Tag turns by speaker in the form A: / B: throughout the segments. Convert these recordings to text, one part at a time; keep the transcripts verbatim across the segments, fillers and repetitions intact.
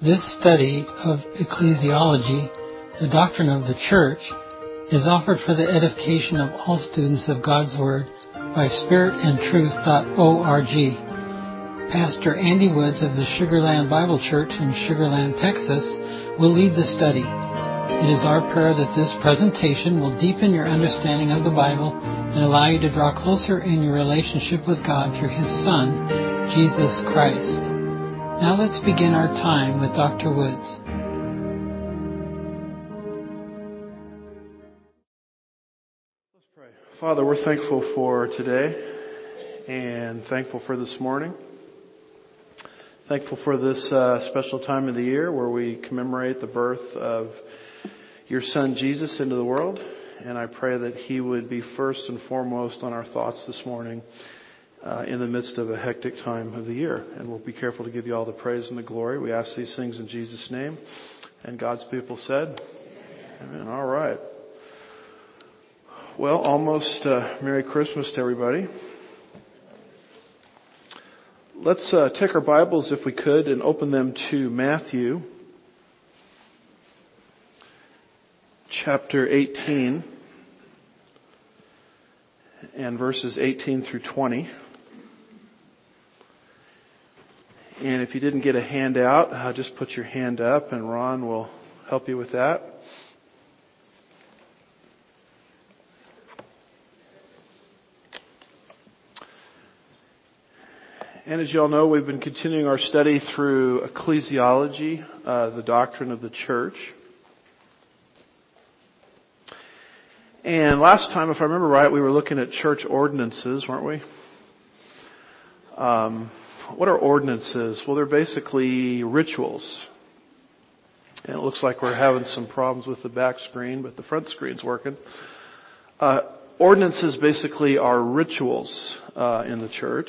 A: This study of ecclesiology, the doctrine of the Church, is offered for the edification of all students of God's Word by spirit and truth dot org. Pastor Andy Woods of the Sugar Land Bible Church in Sugar Land, Texas, will lead the study. It is our prayer that this presentation will deepen your understanding of the Bible and allow you to draw closer in your relationship with God through His Son, Jesus Christ. Now let's begin our time with Doctor Woods.
B: Let's pray. Father, we're thankful for today and thankful for this morning. Thankful for this uh, special time of the year where we commemorate the birth of your Son Jesus into the world. And I pray that He would be first and foremost on our thoughts this morning uh, in the midst of a hectic time of the year. And we'll be careful to give you all the praise and the glory. We ask these things in Jesus' name. And God's people said, Amen. All right. Well, almost uh, Merry Christmas to everybody. Let's uh, take our Bibles, if we could, and open them to Matthew chapter eighteen and verses eighteen through twenty. And if you didn't get a handout, uh, just put your hand up and Ron will help you with that. And as you all know, we've been continuing our study through ecclesiology, uh, the doctrine of the church. And last time, if I remember right, we were looking at church ordinances, weren't we? Um, what are ordinances? Well, they're basically rituals. And it looks like we're having some problems with the back screen, but the front screen's working. Uh, ordinances basically are rituals uh, in the church.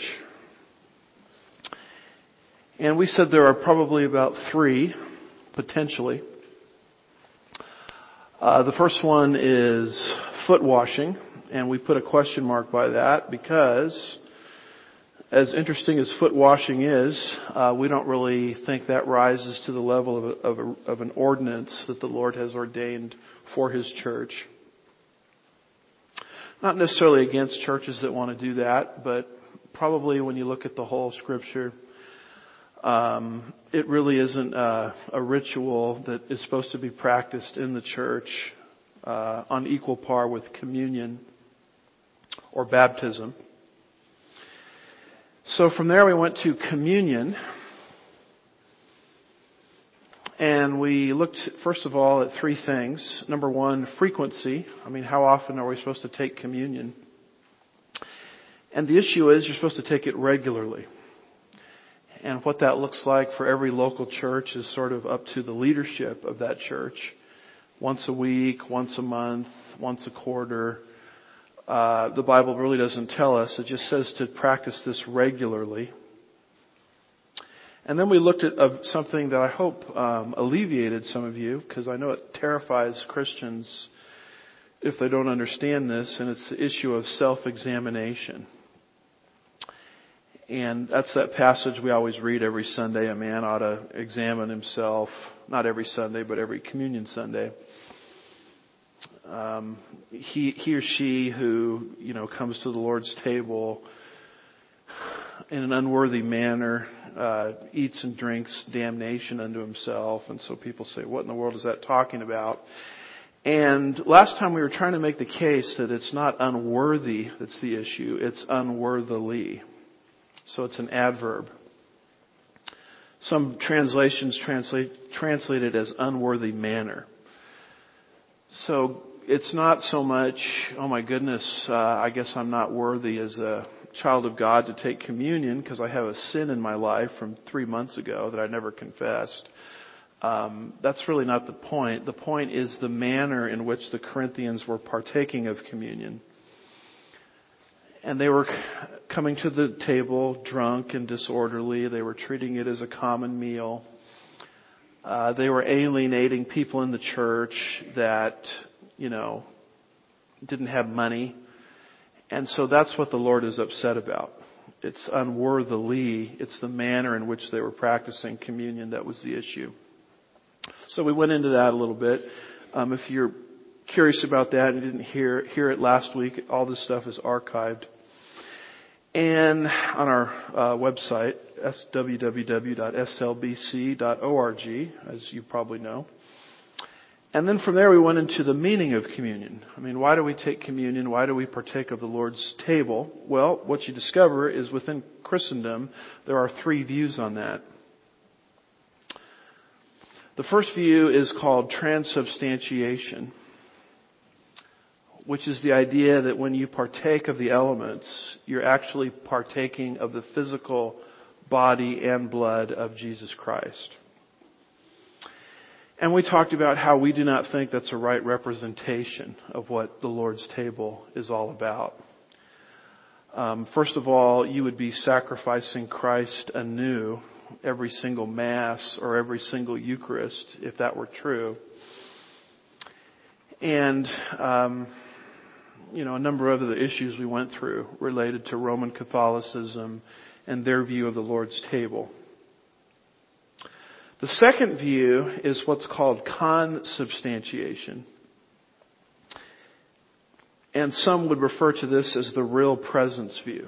B: And we said there are probably about three, potentially. Uh, the first one is foot washing, and we put a question mark by that because, as interesting as foot washing is, uh, we don't really think that rises to the level of, a, of, a, of an ordinance that the Lord has ordained for His church. Not necessarily against churches that want to do that, but probably when you look at the whole Scripture, Um, it really isn't a, a ritual that is supposed to be practiced in the church uh, on equal par with communion or baptism. So from there we went to communion. And we looked, first of all, at three things. Number one, frequency. I mean, how often are we supposed to take communion? And the issue is you're supposed to take it regularly. And what that looks like for every local church is sort of up to the leadership of that church. Once a week, once a month, once a quarter. Uh, the Bible really doesn't tell us. It just says to practice this regularly. And then we looked at uh, something that I hope um, alleviated some of you, because I know it terrifies Christians if they don't understand this, and it's the issue of self-examination. And that's that passage we always read every Sunday. A man ought to examine himself, not every Sunday, but every communion Sunday. Um, he, he or she who, you know, comes to the Lord's table in an unworthy manner, uh, eats and drinks damnation unto himself. And so people say, what in the world is that talking about? And last time we were trying to make the case that it's not unworthy that's the issue, it's unworthily. So it's an adverb. Some translations translate, translate it as unworthy manner. So it's not so much, oh my goodness, uh, I guess I'm not worthy as a child of God to take communion because I have a sin in my life from three months ago that I never confessed. Um, that's really not the point. The point is the manner in which the Corinthians were partaking of communion. And they were coming to the table drunk and disorderly. They were treating it as a common meal. Uh, they were alienating people in the church that, you know, didn't have money. And so that's what the Lord is upset about. It's unworthily. It's the manner in which they were practicing communion that was the issue. So we went into that a little bit. Um, if you're curious about that and you didn't hear hear it last week, all this stuff is archived. And on our uh, website, w w w dot s l b c dot org, as you probably know. And then from there we went into the meaning of communion. I mean, why do we take communion? Why do we partake of the Lord's table? Well, what you discover is within Christendom, there are three views on that. The first view is called transubstantiation, which is the idea that when you partake of the elements, you're actually partaking of the physical body and blood of Jesus Christ. And we talked about how we do not think that's a right representation of what the Lord's table is all about. Um, first of all, you would be sacrificing Christ anew every single Mass or every single Eucharist, if that were true. And, um, you know, a number of the issues we went through related to Roman Catholicism and their view of the Lord's table. The second view is what's called consubstantiation. And some would refer to this as the real presence view.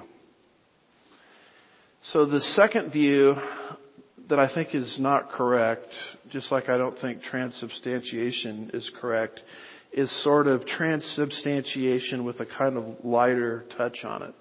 B: So the second view that I think is not correct, just like I don't think transubstantiation is correct, is sort of transubstantiation with a kind of lighter touch on it.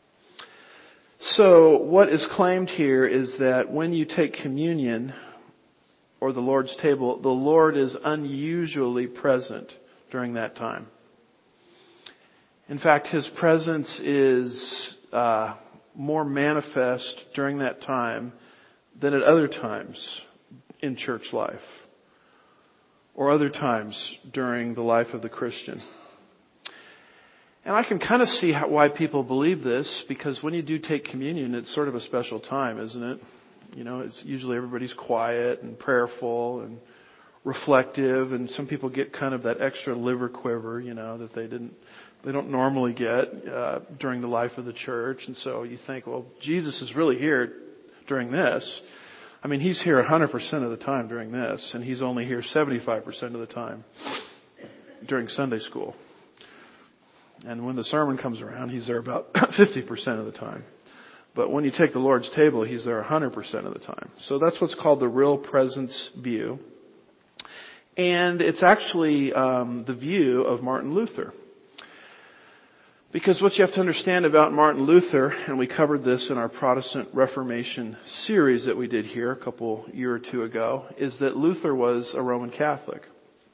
B: So what is claimed here is that when you take communion or the Lord's table, the Lord is unusually present during that time. In fact, His presence is uh, more manifest during that time than at other times in church life or other times during the life of the Christian. And I can kind of see how, why people believe this, because when you do take communion, it's sort of a special time, isn't it? You know, it's usually everybody's quiet and prayerful and reflective, and some people get kind of that extra liver quiver, you know, that they didn't, they don't normally get uh, during the life of the church. And so you think, well, Jesus is really here during this. I mean, He's here one hundred percent of the time during this, and He's only here seventy-five percent of the time during Sunday school. And when the sermon comes around, He's there about fifty percent of the time. But when you take the Lord's table, He's there one hundred percent of the time. So that's what's called the real presence view. And it's actually um, the view of Martin Luther. Because what you have to understand about Martin Luther, and we covered this in our Protestant Reformation series that we did here a couple year or two ago, is that Luther was a Roman Catholic.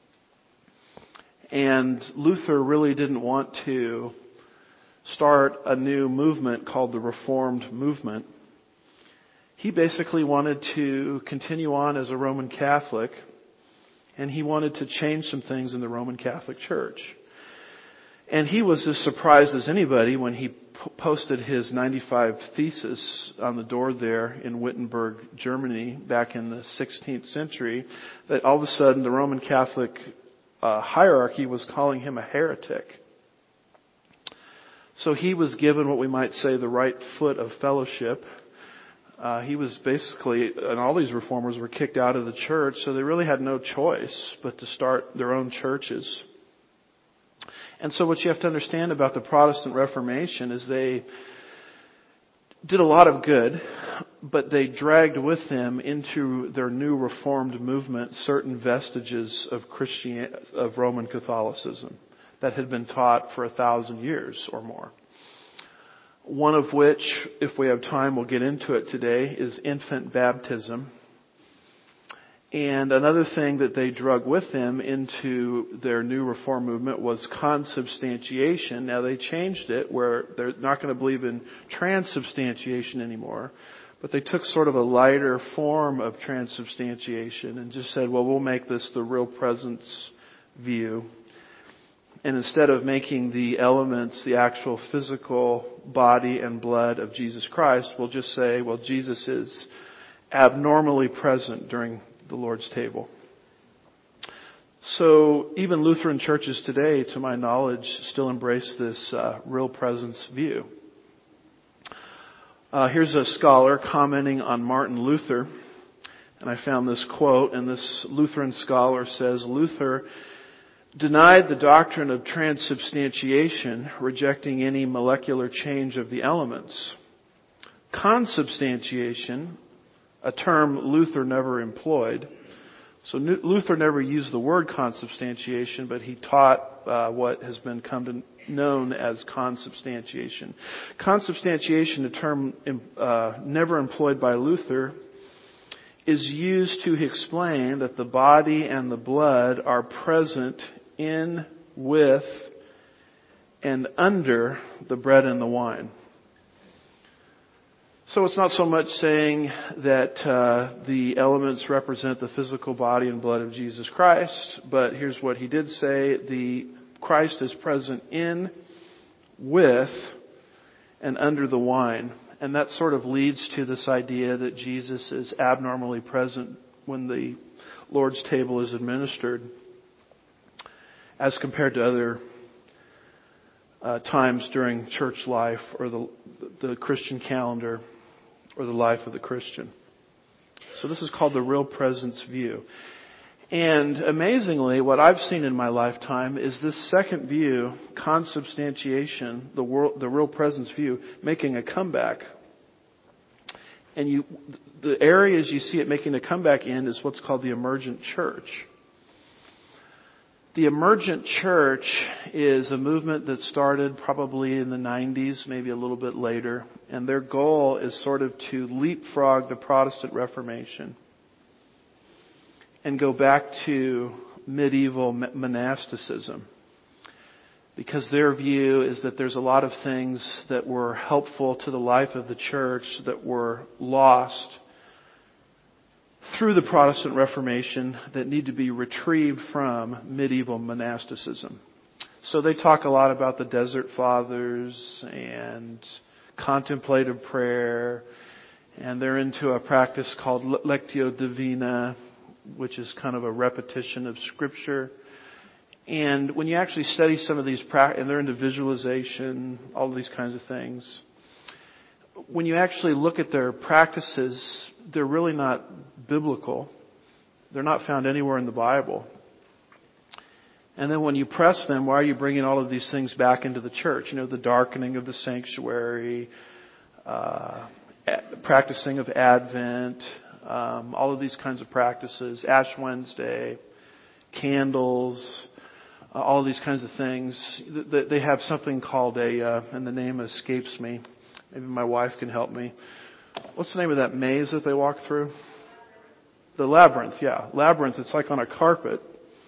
B: And Luther really didn't want to start a new movement called the Reformed movement. He basically wanted to continue on as a Roman Catholic, and he wanted to change some things in the Roman Catholic Church. And he was as surprised as anybody when he p- posted his ninety-five Thesis on the door there in Wittenberg, Germany, back in the sixteenth century, that all of a sudden the Roman Catholic uh, hierarchy was calling him a heretic. So he was given what we might say the right foot of fellowship. Uh, he was basically, and all these reformers were kicked out of the church, so they really had no choice but to start their own churches. And so what you have to understand about the Protestant Reformation is they did a lot of good, but they dragged with them into their new Reformed movement certain vestiges of Christian, of Roman Catholicism that had been taught for a thousand years or more. One of which, if we have time, we'll get into it today, is infant baptism. And another thing that they drug with them into their new reform movement was consubstantiation. Now they changed it where they're not going to believe in transubstantiation anymore, but they took sort of a lighter form of transubstantiation and just said, well, we'll make this the real presence view. And instead of making the elements the actual physical body and blood of Jesus Christ, we'll just say, well, Jesus is abnormally present during the Lord's table. So even Lutheran churches today, to my knowledge, still embrace this uh, real presence view. Uh, here's a scholar commenting on Martin Luther. And I found this quote, and this Lutheran scholar says, Luther denied the doctrine of transubstantiation, rejecting any molecular change of the elements. Consubstantiation, a term Luther never employed. So Luther never used the word consubstantiation, but he taught uh, what has been come to known as consubstantiation. Consubstantiation, a term uh, never employed by Luther, is used to explain that the body and the blood are present in, with, and under the bread and the wine. So it's not so much saying that uh, the elements represent the physical body and blood of Jesus Christ, but here's what he did say: the Christ is present in, with, and under the wine. And that sort of leads to this idea that Jesus is abnormally present when the Lord's table is administered, as compared to other uh, times during church life or the the Christian calendar or the life of the Christian. So this is called the real presence view. And amazingly, what I've seen in my lifetime is this second view, consubstantiation, the world, the real presence view, making a comeback. And you, the areas you see it making a comeback in is what's called the emergent church. The emergent church is a movement that started probably in the nineties, maybe a little bit later. And their goal is sort of to leapfrog the Protestant Reformation and go back to medieval monasticism. Because their view is that there's a lot of things that were helpful to the life of the church that were lost through the Protestant Reformation that need to be retrieved from medieval monasticism. So they talk a lot about the Desert Fathers and contemplative prayer, and they're into a practice called Lectio Divina, which is kind of a repetition of Scripture. And when you actually study some of these practices, and they're into visualization, all of these kinds of things, when you actually look at their practices, they're really not biblical. They're not found anywhere in the Bible. And then when you press them, why are you bringing all of these things back into the church? You know, the darkening of the sanctuary, uh, practicing of Advent, um, all of these kinds of practices, Ash Wednesday, candles, uh, all of these kinds of things. They have something called a, uh, and the name escapes me. Maybe my wife can help me. What's the name of that maze that they walk through? The labyrinth, yeah. Labyrinth, it's like on a carpet.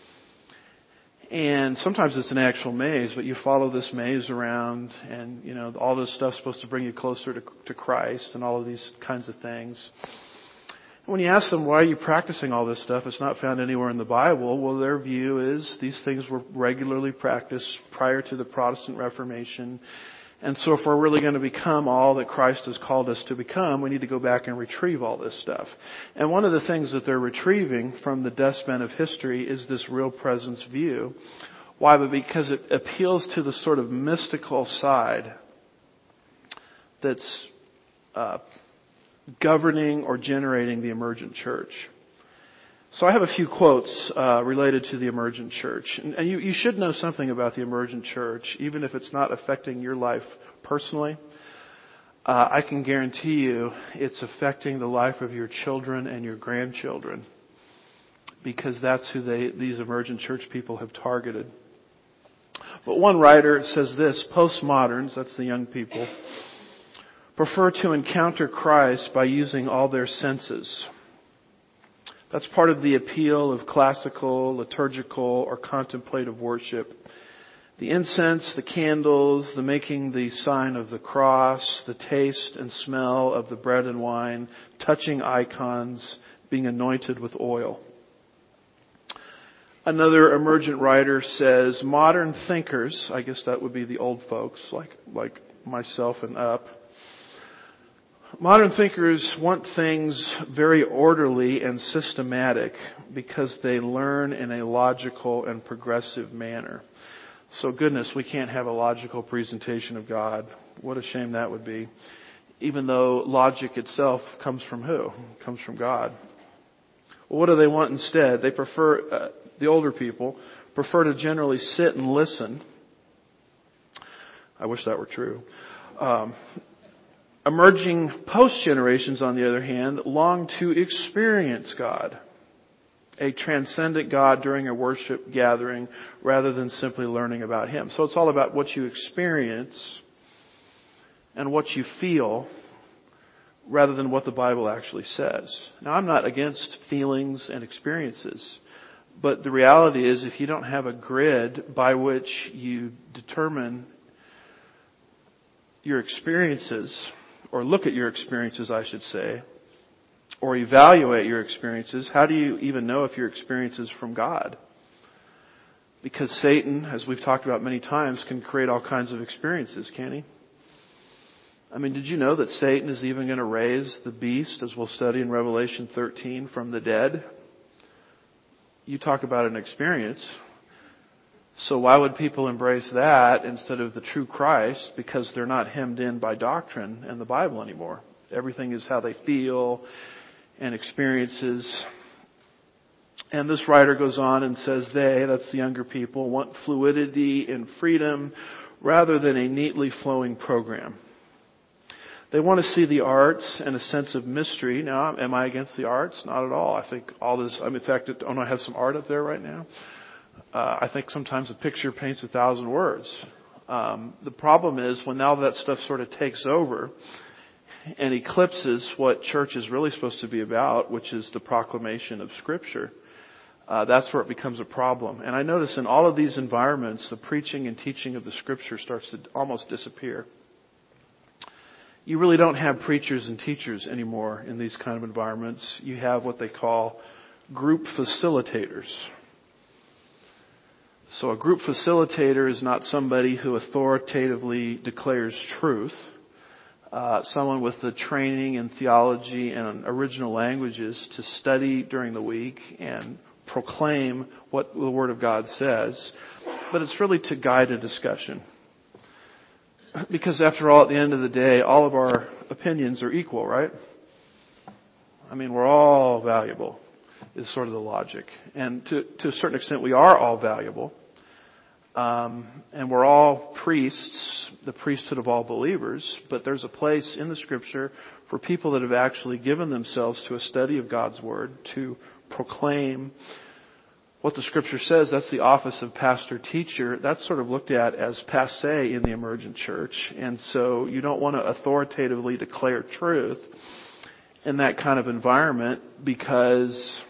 B: And sometimes it's an actual maze, but you follow this maze around and, you know, all this stuff's supposed to bring you closer to, to Christ and all of these kinds of things. When you ask them, why are you practicing all this stuff? It's not found anywhere in the Bible. Well, their view is these things were regularly practiced prior to the Protestant Reformation. And so if we're really going to become all that Christ has called us to become, we need to go back and retrieve all this stuff. And one of the things that they're retrieving from the dustbin of history is this real presence view. Why? But because it appeals to the sort of mystical side that's uh, governing or generating the emergent church. So I have a few quotes uh, related to the emergent church. And, and you, you should know something about the emergent church, even if it's not affecting your life personally. Uh, I can guarantee you it's affecting the life of your children and your grandchildren, because that's who they, these emergent church people have targeted. But one writer says this: postmoderns, that's the young people, prefer to encounter Christ by using all their senses. That's part of the appeal of classical, liturgical, or contemplative worship. The incense, the candles, the making the sign of the cross, the taste and smell of the bread and wine, touching icons, being anointed with oil. Another emergent writer says, modern thinkers, I guess that would be the old folks like, like myself and up, modern thinkers want things very orderly and systematic because they learn in a logical and progressive manner. So goodness, we can't have a logical presentation of God. What a shame that would be. Even though logic itself comes from who? It comes from God. Well, what do they want instead? They prefer, uh, the older people, prefer to generally sit and listen. I wish that were true. Um, emerging post-generations, on the other hand, long to experience God. A transcendent God during a worship gathering rather than simply learning about Him. So it's all about what you experience and what you feel rather than what the Bible actually says. Now, I'm not against feelings and experiences, but the reality is if you don't have a grid by which you determine your experiences, or look at your experiences, I should say, or evaluate your experiences, how do you even know if your experience is from God? Because Satan, as we've talked about many times, can create all kinds of experiences, can't he? I mean, did you know that Satan is even going to raise the beast, as we'll study in Revelation thirteen, from the dead? You talk about an experience. So why would people embrace that instead of the true Christ? Because they're not hemmed in by doctrine and the Bible anymore. Everything is how they feel and experiences. And this writer goes on and says they, that's the younger people, want fluidity and freedom rather than a neatly flowing program. They want to see the arts and a sense of mystery. Now, am I against the arts? Not at all. I think all this, I mean, in fact, don't I have some art up there right now? Uh, I think sometimes a picture paints a thousand words. Um, the problem is when all that stuff sort of takes over and eclipses what church is really supposed to be about, which is the proclamation of Scripture, uh, that's where it becomes a problem. And I notice in all of these environments, the preaching and teaching of the Scripture starts to almost disappear. You really don't have preachers and teachers anymore in these kind of environments. You have what they call group facilitators. So a group facilitator is not somebody who authoritatively declares truth. Uh, someone with the training in theology and original languages to study during the week and proclaim what the Word of God says. But it's really to guide a discussion. Because after all, at the end of the day, all of our opinions are equal, right? I mean, we're all valuable, is sort of the logic. And to, to a certain extent, we are all valuable. Um, and we're all priests, the priesthood of all believers. But there's a place in the Scripture for people that have actually given themselves to a study of God's Word to proclaim what the Scripture says. That's the office of pastor-teacher. That's sort of looked at as passé in the emergent church. And so you don't want to authoritatively declare truth in that kind of environment because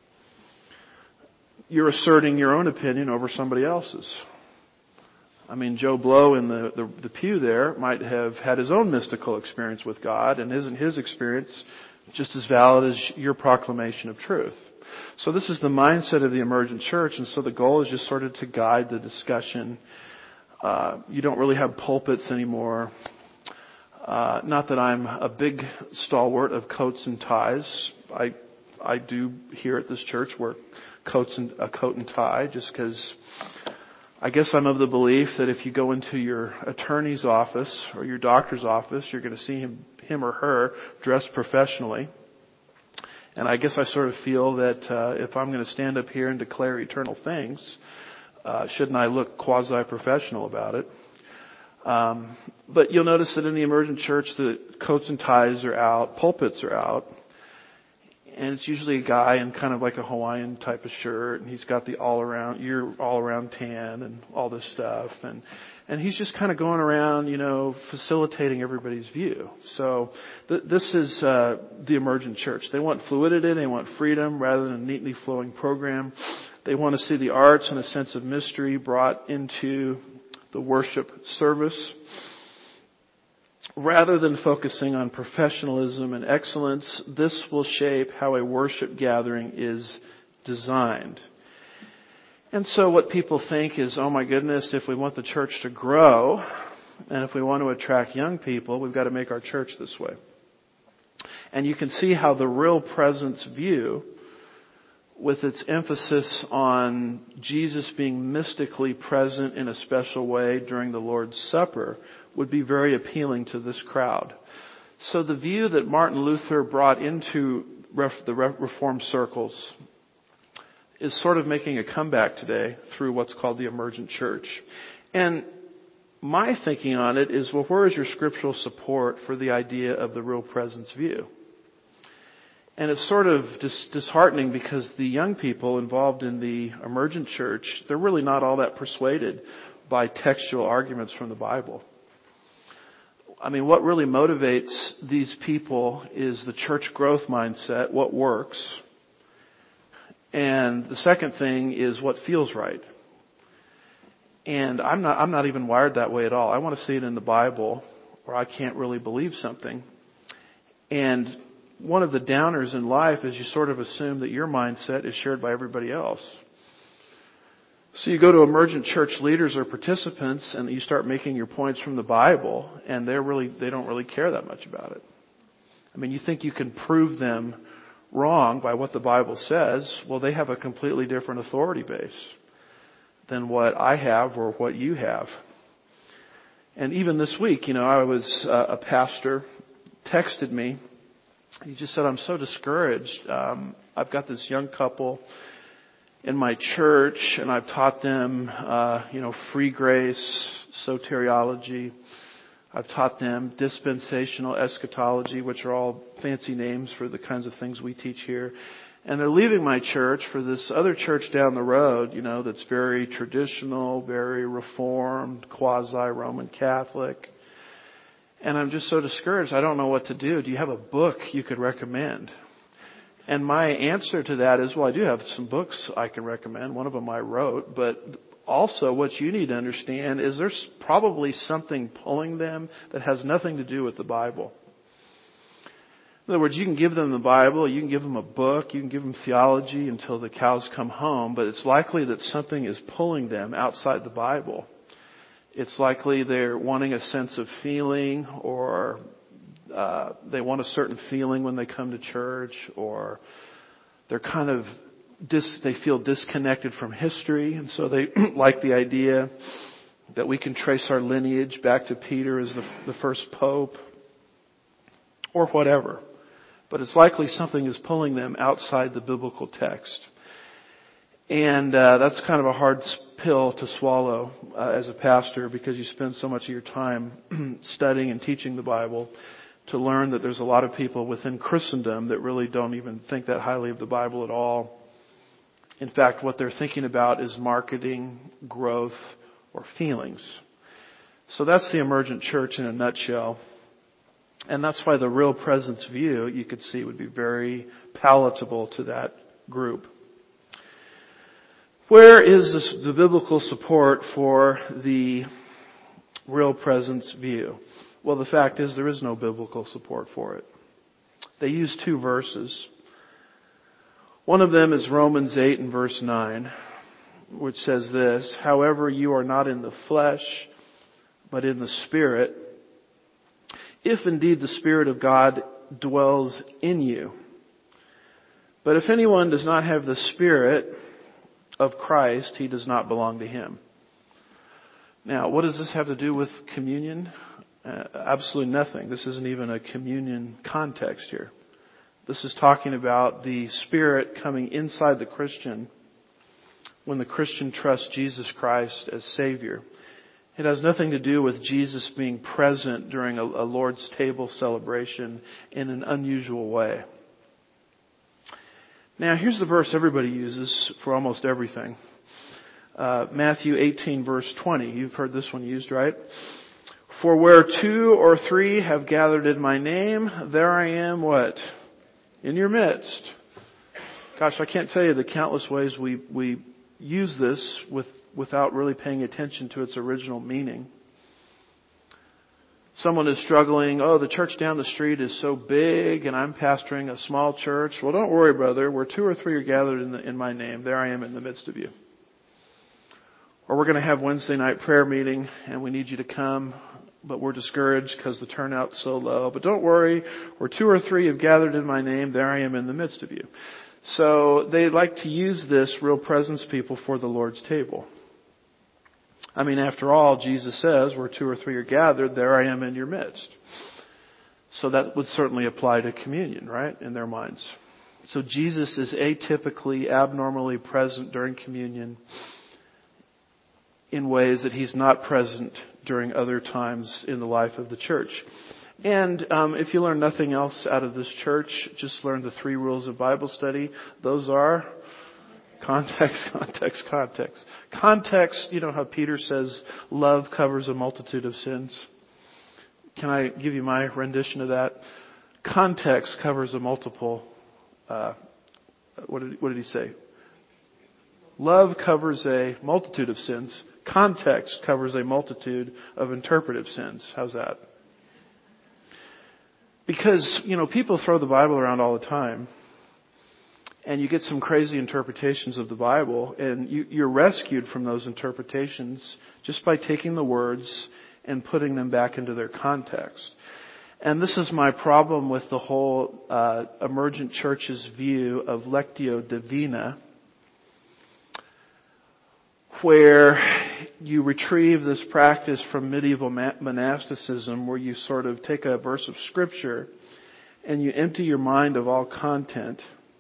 B: you're asserting your own opinion over somebody else's. I mean, Joe Blow in the, the, the pew there might have had his own mystical experience with God, and isn't his experience just as valid as your proclamation of truth? So this is the mindset of the emergent church, and so the goal is just sort of to guide the discussion. Uh, you don't really have pulpits anymore. Uh, not that I'm a big stalwart of coats and ties. I I do here at this church wear coats and a coat and tie, just because I guess I'm of the belief that if you go into your attorney's office or your doctor's office, you're going to see him him or her dressed professionally. And I guess I sort of feel that uh, if I'm going to stand up here and declare eternal things, uh, shouldn't I look quasi-professional about it? Um, but you'll notice that in the emergent church, the coats and ties are out, pulpits are out, and it's usually a guy in kind of like a Hawaiian type of shirt, and he's got the all-around, year all-around tan and all this stuff, and and he's just kind of going around, you know, facilitating everybody's view. So th- this is uh, the emergent church. They want fluidity, they want freedom rather than a neatly flowing program. They want to see the arts and a sense of mystery brought into the worship service. Rather than focusing on professionalism and excellence, this will shape how a worship gathering is designed. And so what people think is, oh my goodness, if we want the church to grow, and if we want to attract young people, we've got to make our church this way. And you can see how the real presence view, with its emphasis on Jesus being mystically present in a special way during the Lord's Supper, would be very appealing to this crowd. So the view that Martin Luther brought into ref, the Reformed circles is sort of making a comeback today through what's called the emergent church. And my thinking on it is, well, where is your scriptural support for the idea of the real presence view? And it's sort of dis- disheartening because the young people involved in the emergent church, they're really not all that persuaded by textual arguments from the Bible. I mean, what really motivates these people is the church growth mindset, what works. And the second thing is what feels right. And I'm not, I'm not even wired that way at all. I want to see it in the Bible where I can't really believe something. And one of the downers in life is you sort of assume that your mindset is shared by everybody else. So you go to emergent church leaders or participants and you start making your points from the Bible, and they're really, they don't really care that much about it. I mean, you think you can prove them wrong by what the Bible says. Well, they have a completely different authority base than what I have or what you have. And even this week, you know, I was, uh, a pastor texted me. He just said, I'm so discouraged. Um, I've got this young couple in my church, and I've taught them, uh, you know, free grace, soteriology. I've taught them dispensational eschatology, which are all fancy names for the kinds of things we teach here. And they're leaving my church for this other church down the road, you know, that's very traditional, very reformed, quasi-Roman Catholic. And I'm just so discouraged. I don't know what to do. Do you have a book you could recommend? And my answer to that is, well, I do have some books I can recommend. One of them I wrote. But also what you need to understand is there's probably something pulling them that has nothing to do with the Bible. In other words, you can give them the Bible, you can give them a book, you can give them theology until the cows come home, but it's likely that something is pulling them outside the Bible. It's likely they're wanting a sense of feeling, or uh, they want a certain feeling when they come to church, or they're kind of dis, they feel disconnected from history, and so they like the idea that we can trace our lineage back to Peter as the, the first pope, or whatever. But it's likely something is pulling them outside the biblical text. And uh, that's kind of a hard pill to swallow uh, as a pastor, because you spend so much of your time studying and teaching the Bible to learn that there's a lot of people within Christendom that really don't even think that highly of the Bible at all. In fact, what they're thinking about is marketing, growth, or feelings. So that's the emergent church in a nutshell. And that's why the real presence view, you could see, would be very palatable to that group. Where is this, the biblical support for the real presence view? Well, the fact is there is no biblical support for it. They use two verses. One of them is Romans eight and verse nine, which says this: however, you are not in the flesh, but in the Spirit, if indeed the Spirit of God dwells in you. But if anyone does not have the Spirit of Christ, he does not belong to Him. Now, what does this have to do with communion? Uh, absolutely nothing. This isn't even a communion context here. This is talking about the Spirit coming inside the Christian when the Christian trusts Jesus Christ as Savior. It has nothing to do with Jesus being present during a, a Lord's table celebration in an unusual way. Now, here's the verse everybody uses for almost everything. Uh, Matthew eighteen, verse twenty. You've heard this one used, right? For where two or three have gathered in my name, there I am, what? In your midst. Gosh, I can't tell you the countless ways we, we use this with without really paying attention to its original meaning. Someone is struggling, oh, the church down the street is so big and I'm pastoring a small church. Well, don't worry, brother. Where two or three are gathered in, the, in my name, there I am in the midst of you. Or we're going to have Wednesday night prayer meeting and we need you to come, but we're discouraged because the turnout's so low. But don't worry, where two or three have gathered in my name, there I am in the midst of you. So they like to use this real presence, people, for the Lord's table. I mean, after all, Jesus says, where two or three are gathered, there I am in your midst. So that would certainly apply to communion, right, in their minds. So Jesus is atypically, abnormally present during communion in ways that He's not present during other times in the life of the church. And um, if you learn nothing else out of this church, just learn the three rules of Bible study. Those are context, context, context. Context, you know how Peter says love covers a multitude of sins? Can I give you my rendition of that? Context covers a multiple, uh, what did, what did he say? Love covers a multitude of sins. Context covers a multitude of interpretive sins. How's that? Because, you know, people throw the Bible around all the time. And you get some crazy interpretations of the Bible. And you, you're rescued from those interpretations just by taking the words and putting them back into their context. And this is my problem with the whole uh, emergent church's view of Lectio Divina, where you retrieve this practice from medieval monasticism where you sort of take a verse of Scripture and you empty your mind of all content.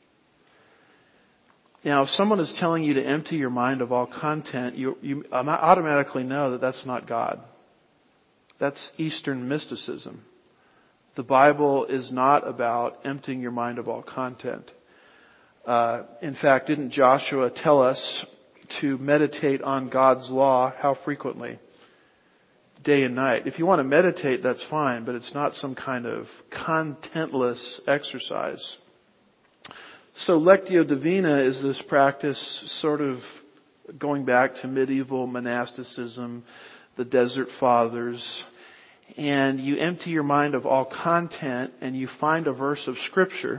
B: Now, if someone is telling you to empty your mind of all content, you, you automatically know that that's not God. That's Eastern mysticism. The Bible is not about emptying your mind of all content. Uh, in fact, didn't Joshua tell us to meditate on God's law how frequently? Day and night. If you want to meditate, that's fine, but it's not some kind of contentless exercise. So Lectio Divina is this practice sort of going back to medieval monasticism, the Desert Fathers, and you empty your mind of all content and you find a verse of Scripture.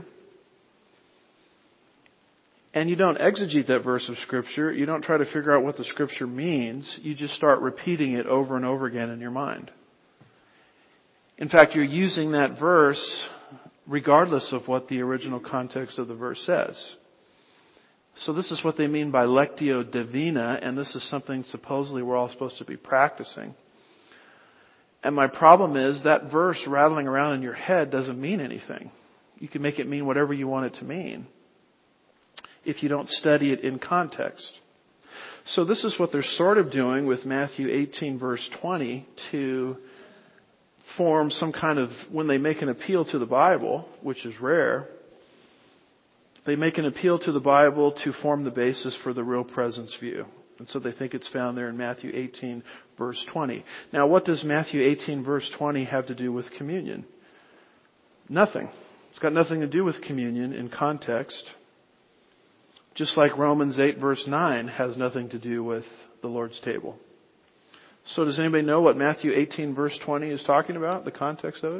B: And you don't exegete that verse of Scripture. You don't try to figure out what the Scripture means. You just start repeating it over and over again in your mind. In fact, you're using that verse regardless of what the original context of the verse says. So this is what they mean by Lectio Divina, and this is something supposedly we're all supposed to be practicing. And my problem is that verse rattling around in your head doesn't mean anything. You can make it mean whatever you want it to mean if you don't study it in context. So this is what they're sort of doing with Matthew eighteen verse twenty to form some kind of, when they make an appeal to the Bible, which is rare, they make an appeal to the Bible to form the basis for the real presence view. And so they think it's found there in Matthew eighteen verse twenty. Now what does Matthew eighteen verse twenty have to do with communion? Nothing. It's got nothing to do with communion in context. Just like Romans eight verse nine has nothing to do with the Lord's table. So does anybody know what Matthew eighteen verse twenty is talking about? The context of it?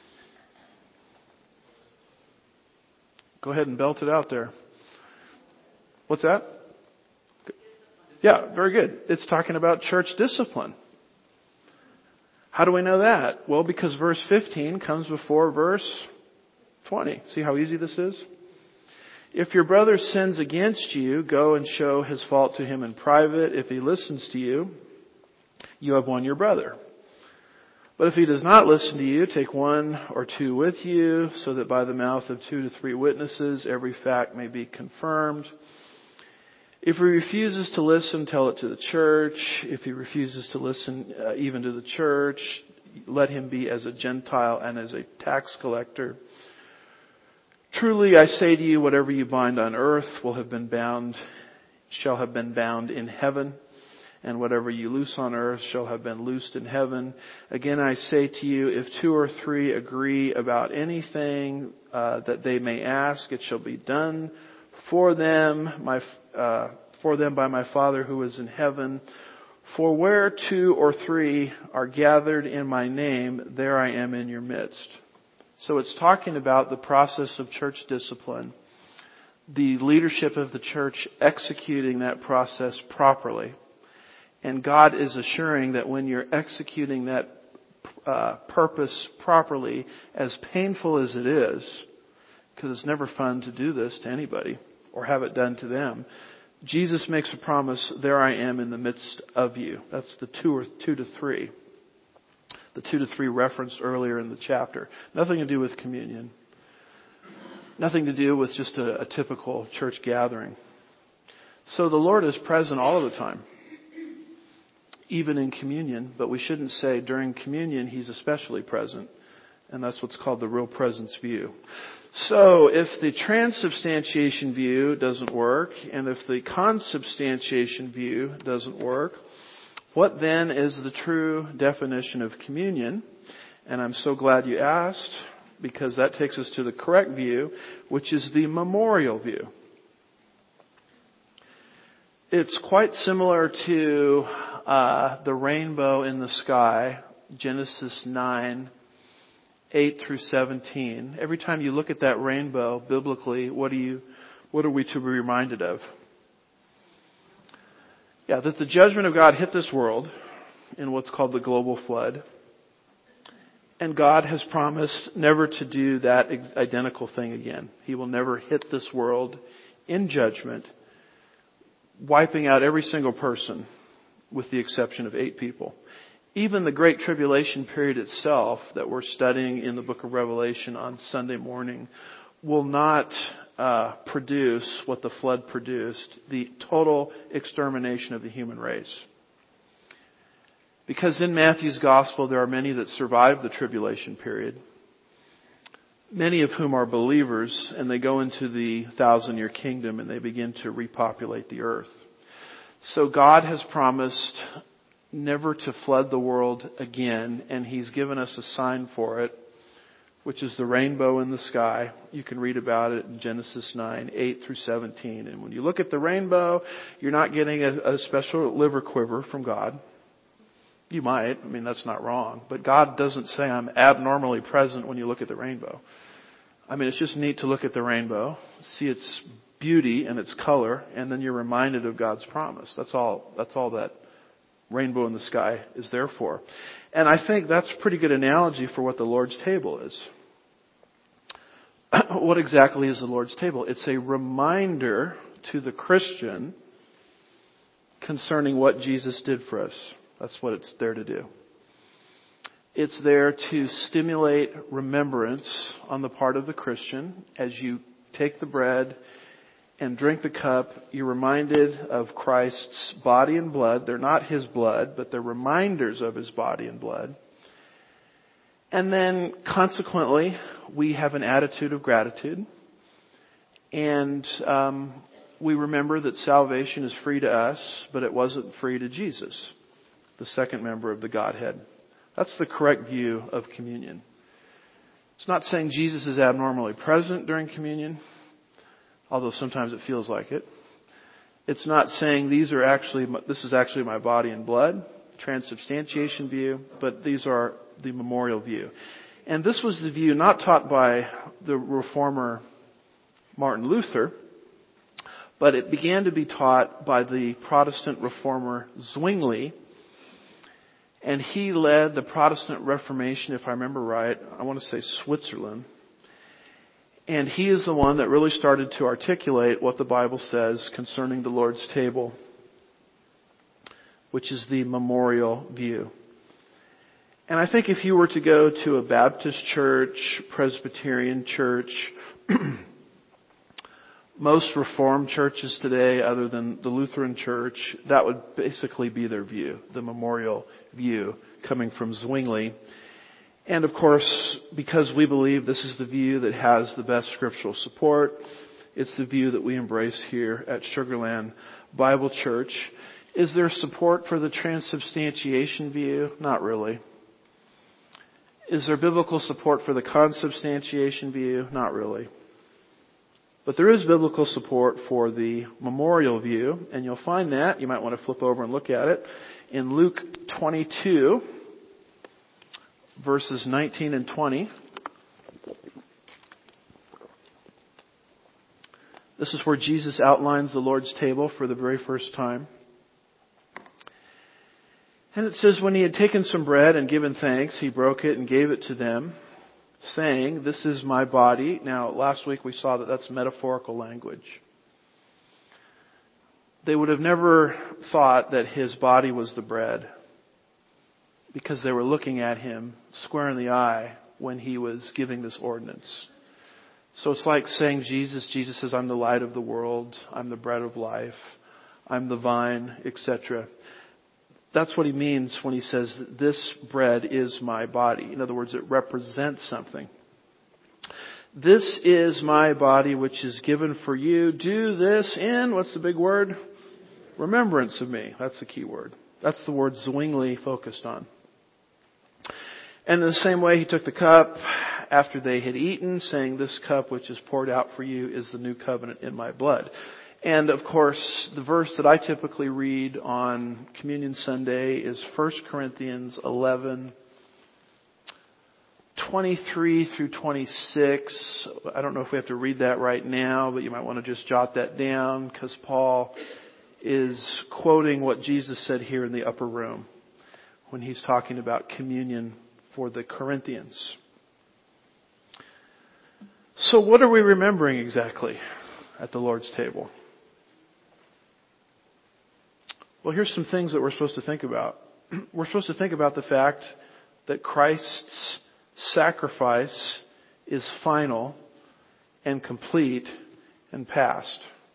B: Go ahead and belt it out there. What's that? Yeah, very good. It's talking about church discipline. How do we know that? Well, because verse fifteen comes before verse twenty. See how easy this is? If your brother sins against you, go and show his fault to him in private. If he listens to you, you have won your brother. But if he does not listen to you, take one or two with you, so that by the mouth of two to three witnesses every fact may be confirmed. If he refuses to listen, tell it to the church. If he refuses to listen uh, even to the church, let him be as a Gentile and as a tax collector. Truly I say to you, whatever you bind on earth will have been bound, shall have been bound in heaven, and whatever you loose on earth shall have been loosed in heaven. Again I say to you, if two or three agree about anything uh, that they may ask, it shall be done for them, my uh, for them by my Father who is in heaven. For where two or three are gathered in my name, there I am in your midst. So it's talking about the process of church discipline, the leadership of the church executing that process properly. And God is assuring that when you're executing that uh, purpose properly, as painful as it is, because it's never fun to do this to anybody or have it done to them, Jesus makes a promise, there I am in the midst of you. That's the two or two to three. The two to three referenced earlier in the chapter. Nothing to do with communion. nothing to do with just a, a typical church gathering. So the Lord is present all of the time, even in communion, but we shouldn't say during communion He's especially present. And that's what's called the real presence view. So if the transubstantiation view doesn't work, and if the consubstantiation view doesn't work, what then is the true definition of communion? And I'm so glad you asked, because that takes us to the correct view, which is the memorial view. It's quite similar to uh, the rainbow in the sky, Genesis nine, eight through seventeen. Every time you look at that rainbow, biblically, what do you, what are we to be reminded of? Yeah, that the judgment of God hit this world in what's called the global flood. And God has promised never to do that identical thing again. He will never hit this world in judgment, wiping out every single person with the exception of eight people. Even the Great Tribulation period itself that we're studying in the book of Revelation on Sunday morning will not uh, produce what the flood produced, the total extermination of the human race. Because in Matthew's gospel there are many that survive the tribulation period, many of whom are believers, and they go into the thousand year kingdom and they begin to repopulate the earth. So God has promised never to flood the world again, and He's given us a sign for it, which is the rainbow in the sky. You can read about it in Genesis nine, eight through seventeen. And when you look at the rainbow, you're not getting a, a special liver quiver from God. You might. I mean, that's not wrong. But God doesn't say I'm abnormally present when you look at the rainbow. I mean, it's just neat to look at the rainbow, see its beauty and its color, and then you're reminded of God's promise. That's all, that's all that rainbow in the sky is there for. And I think that's a pretty good analogy for what the Lord's table is. What exactly is the Lord's table? It's a reminder to the Christian concerning what Jesus did for us. That's what it's there to do. It's there to stimulate remembrance on the part of the Christian. As you take the bread and drink the cup, you're reminded of Christ's body and blood. They're not His blood, but they're reminders of His body and blood. And then, consequently, we have an attitude of gratitude. And um, we remember that salvation is free to us, but it wasn't free to Jesus, the second member of the Godhead. That's the correct view of communion. It's not saying Jesus is abnormally present during communion, although sometimes it feels like it. It's not saying these are actually, this is actually my body and blood, transubstantiation view, but these are the memorial view. And this was the view not taught by the reformer Martin Luther, but it began to be taught by the Protestant reformer Zwingli. And he led the Protestant Reformation, if I remember right, I want to say Switzerland. And he is the one that really started to articulate what the Bible says concerning the Lord's table, which is the memorial view. And I think if you were to go to a Baptist church, Presbyterian church, most Reformed churches today, other than the Lutheran Church, that would basically be their view, the memorial view coming from Zwingli. And of course, because we believe this is the view that has the best scriptural support, it's the view that we embrace here at Sugar Land Bible Church. Is there support for the transubstantiation view? Not really. Is there biblical support for the consubstantiation view? Not really. But there is biblical support for the memorial view, and you'll find that, you might want to flip over and look at it, in Luke twenty-two, verses nineteen and twenty. This is where Jesus outlines the Lord's table for the very first time. And it says, when he had taken some bread and given thanks, he broke it and gave it to them, saying, "This is my body." Now, last week we saw that that's metaphorical language. They would have never thought that his body was the bread, because they were looking at him square in the eye when he was giving this ordinance. So it's like saying Jesus, Jesus says, I'm the light of the world, I'm the bread of life, I'm the vine, et cetera. That's what he means when he says, this bread is my body. In other words, it represents something. This is my body which is given for you. Do this in, what's the big word? Remembrance of me. That's the key word. That's the word Zwingli focused on. And in the same way, he took the cup after they had eaten, saying, this cup which is poured out for you is the new covenant in my blood. And of course, the verse that I typically read on Communion Sunday is First Corinthians eleven, twenty-three through twenty-six. I don't know if we have to read that right now, but you might want to just jot that down because Paul is quoting what Jesus said here in the upper room when he's talking about communion for the Corinthians. So what are we remembering exactly at the Lord's table? Well, here's some things that we're supposed to think about. We're supposed to think about the fact that Christ's sacrifice is final and complete and past.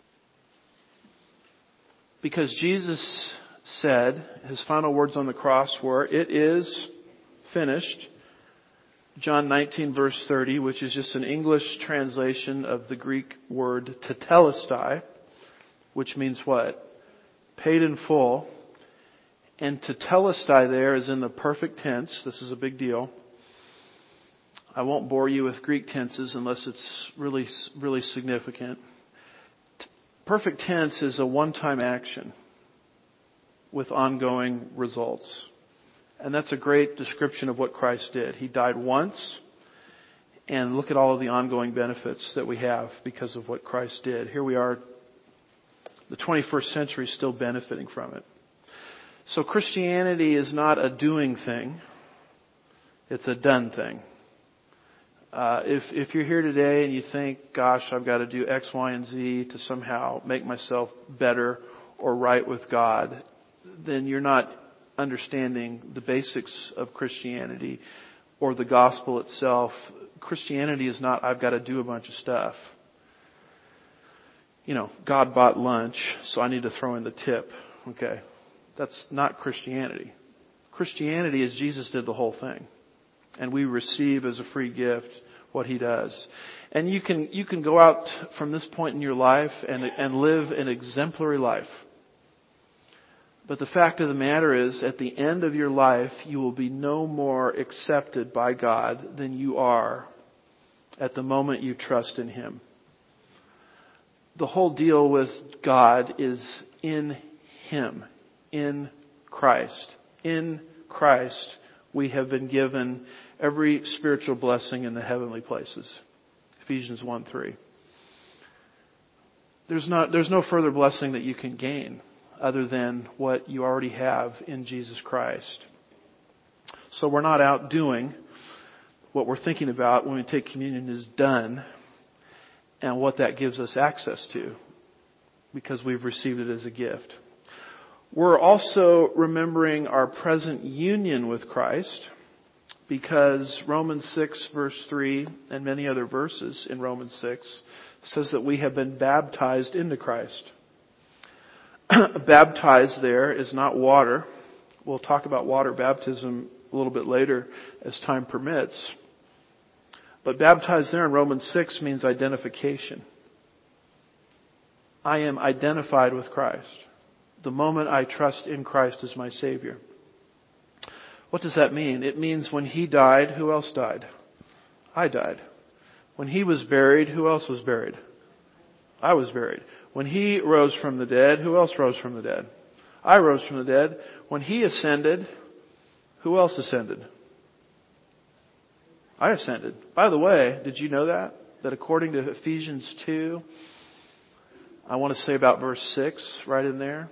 B: Because Jesus said, his final words on the cross were, it is finished. John nineteen verse thirty, which is just an English translation of the Greek word tetelestai, which means what? Paid in full. And tetelestai there is in the perfect tense. This is a big deal. I won't bore you with Greek tenses unless it's really, really significant. Perfect tense is a one-time action with ongoing results. And that's a great description of what Christ did. He died once, and look at all of the ongoing benefits that we have because of what Christ did. Here we are, the twenty-first century, still benefiting from it. So Christianity is not a doing thing. It's a done thing. Uh, if, if you're here today and you think, gosh, I've got to do X, Y, and Z to somehow make myself better or right with God, then you're not understanding the basics of Christianity or the gospel itself. Christianity is not, I've got to do a bunch of stuff. You know, God bought lunch, so I need to throw in the tip. Okay. That's not Christianity. Christianity is Jesus did the whole thing. And we receive as a free gift what He does. And you can, you can go out from this point in your life and, and live an exemplary life. But the fact of the matter is, at the end of your life, you will be no more accepted by God than you are at the moment you trust in Him. The whole deal with God is in Him, in Christ. In Christ, we have been given every spiritual blessing in the heavenly places. Ephesians one three. There's not, there's no further blessing that you can gain other than what you already have in Jesus Christ. So we're not out doing. What we're thinking about when we take communion is done, and what that gives us access to because we've received it as a gift. We're also remembering our present union with Christ because Romans six verse three and many other verses in Romans six says that we have been baptized into Christ. Baptized there is not water. We'll talk about water baptism a little bit later as time permits. But baptized there in Romans six means identification. I am identified with Christ. The moment I trust in Christ as my Savior. What does that mean? It means when He died, who else died? I died. When He was buried, who else was buried? I was buried. When He rose from the dead, who else rose from the dead? I rose from the dead. When He ascended, who else ascended? I ascended. By the way, did you know that? That according to Ephesians two, I want to say about verse six, right in there,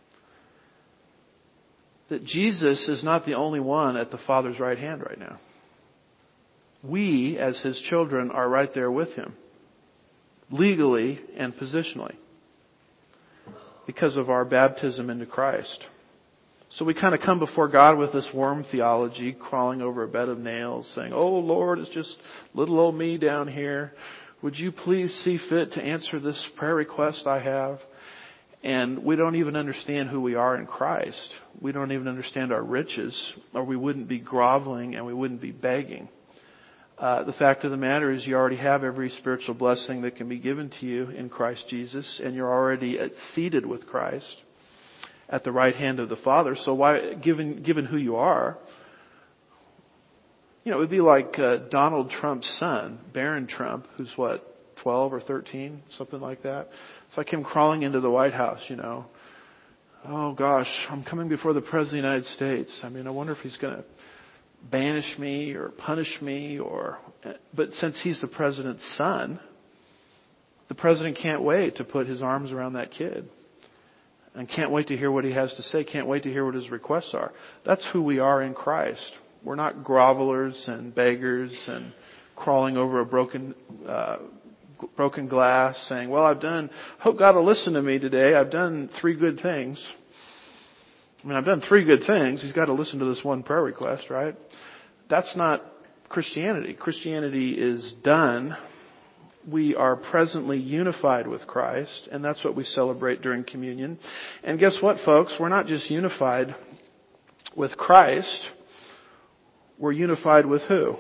B: that Jesus is not the only one at the Father's right hand right now. We, as His children, are right there with Him, legally and positionally, because of our baptism into Christ. So we kind of come before God with this worm theology, crawling over a bed of nails, saying, oh Lord, it's just little old me down here would you please see fit to answer this prayer request I have? And we don't even understand who we are in Christ. We don't even understand our riches, or we wouldn't be groveling and we wouldn't be begging. Uh, the fact of the matter is you already have every spiritual blessing that can be given to you in Christ Jesus, and you're already seated with Christ at the right hand of the Father. So why, given, given who you are, you know, it would be like uh, Donald Trump's son, Barron Trump, who's what, twelve or thirteen, something like that. It's like him crawling into the White House, you know. Oh gosh, I'm coming before the President of the United States. I mean, I wonder if he's going to banish me or punish me or, but since he's the president's son, the president can't wait to put his arms around that kid and can't wait to hear what he has to say, can't wait to hear what his requests are. That's who we are in Christ. We're not grovelers and beggars and crawling over a broken, uh, broken glass saying, well, I've done, hope God will listen to me today. I've done three good things. I mean, I've done three good things. He's got to listen to this one prayer request, right? That's not Christianity. Christianity is done. We are presently unified with Christ, and that's what we celebrate during communion. And guess what, folks? We're not just unified with Christ. We're unified with who?